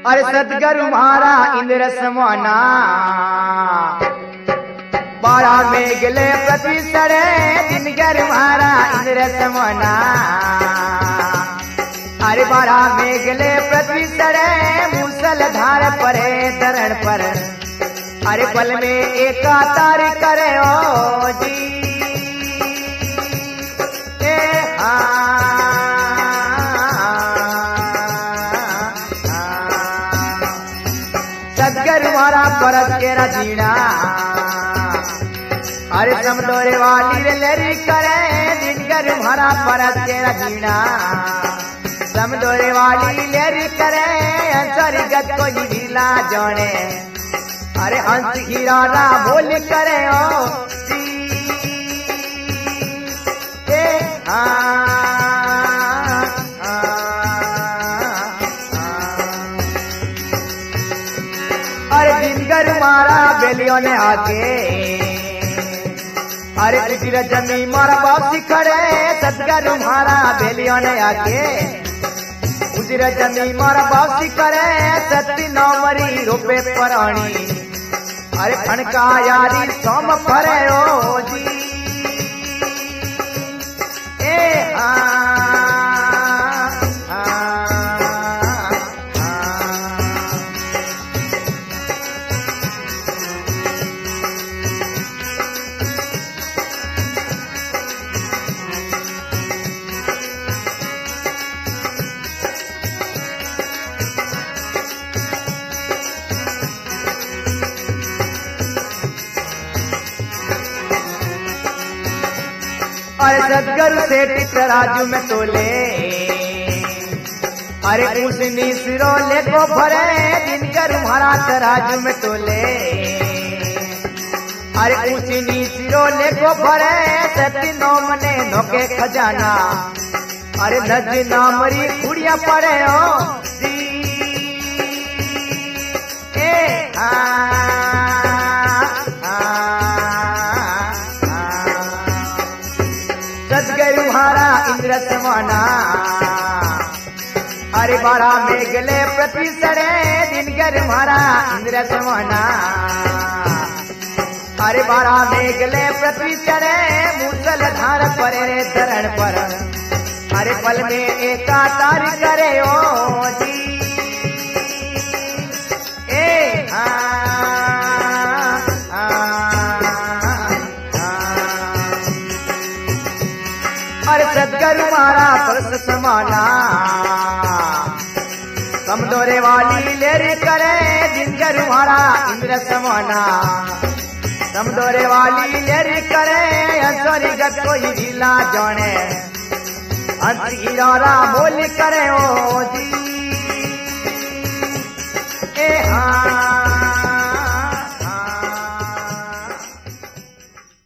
अरे सतगुरु म्हारा इंद्र समाना बाड़ा में गले पृथ्वी सड़े दिनकर म्हारा इंद्र समाना। अरे बाड़ा में गले पृथ्वी सड़े मूसलधार परे धरण पर। अरे पल में एका तार करे ओ जी सतगुरु म्हारा परत के रजीना। अरे समदोरे वाली रे लेरी करे दिनकर म्हारा परत के रजीना। समदोरे वाली लेरी करे अंसर जग को ढीला जाने। अरे हंस हीरा बोल करे ओ जी अरे दिनकर मारा बेलियों ने आके। अरे किसी जमी मारा बापसी खड़े सतगुरु म्हारा बेलियों ने आके। उजरे जमी मारा बापसी करे सती नौमरी रुपए परानी। अरे फणका यारी सोम फरे ओ जी अरे सतगुरु सेठ तराजू में तोले। अरे उसनी सिरो ले को भरे दिनकर म्हारा तराजू में तोले। अरे उसनी सिरो ले को भरे सती नौ मने नोके खजाना। अरे नज नामरी कुड़िया पड़े ओ जी सतगुरु म्हारा इंद्र समाना। अरे बाड़ा में गले पृथ्वी सड़े दिनकर म्हारा इंद्र समाना। अरे बाड़ा में गले पृथ्वी सड़े मूसलधार परे धरण पर। अरे पल में एका तार करे ओ जी अरे सतगुरु म्हारा परस समाना। समदोरे वाली लेरी करे दिनकर म्हारा इंद्र समाना। समदोरे वाली लेरी करे अंसरी जग को ढीला जाने। हंस हीरा बोल करे ओ जी